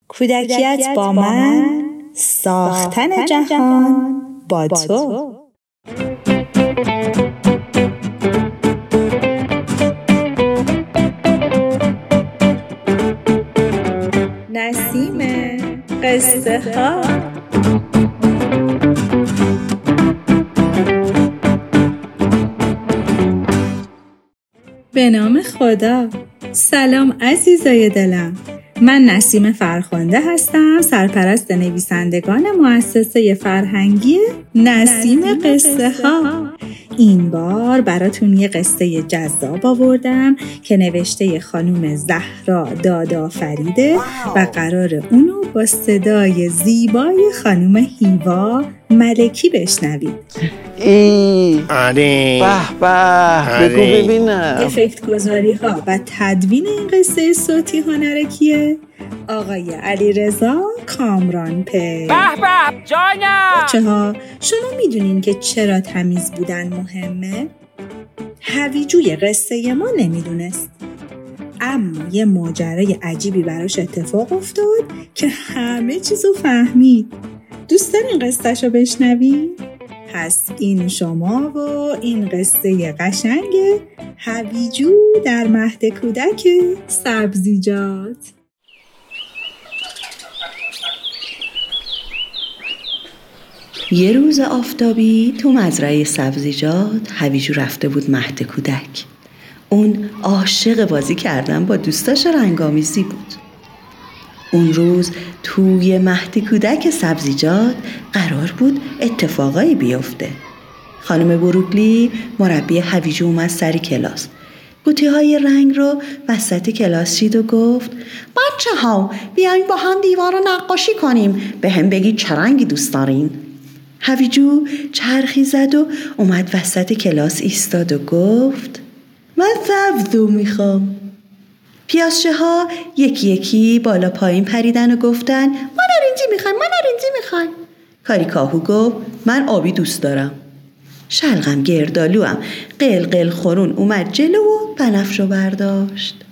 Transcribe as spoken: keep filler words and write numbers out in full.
کودکیت با من، ساختن جهان با تو. نسیم قصه ها. به نام خدا. سلام عزیزای دلم، من نسیم فرخنده هستم، سرپرست نویسندگان مؤسسه فرهنگی نسیم قصه ها. این بار براتون یه قصه جذاب آوردم که نوشته خانم زهرا دادافریده و قرار اونو با صدای زیبای خانم هیوا ملکی بشنوید. ای آره به به بگو ببینم. افکت گذاری ها و تدوین این قصه صوتی هنر کیه؟ آقای علیرضا کامرانپی. به به جانم. بچه ها، شما میدونین که چرا تمیز بودن مهمه؟ هویجوی قصه ما نمیدونست، اما یه ماجرای عجیبی براش اتفاق افتاد که همه چیزو فهمید. دوست دارین قصه‌ش رو بشنوین؟ پس این شما و این قصه قشنگ هویجو در مهد کودک سبزیجات. یه روز آفتابی تو مزرعه سبزیجات هویجو رفته بود مهد کودک. اون عاشق بازی کردن با دوستاش رنگامیزی بود. اون روز توی مهد کودک سبزیجات قرار بود اتفاقایی بیفته. خانم بروکلی مربی هویجو اومد سر کلاس. قوطی های رنگ رو وسط کلاس چید و گفت بچه ها بیاین با هم دیوار رو نقاشی کنیم، به هم بگید چه رنگی دوست دارین. هویجو چرخی زد و اومد وسط کلاس ایستاد و گفت من سبزو میخوام. پیازچه ها یکی یکی بالا پایین پریدن و گفتن ما نارنجی میخوایم، ما نارنجی میخوایم. کاریکاهو گفت من آبی دوست دارم. شلغم گردالو هم قل قل خورون اومد جلو و بنفشو برداشت.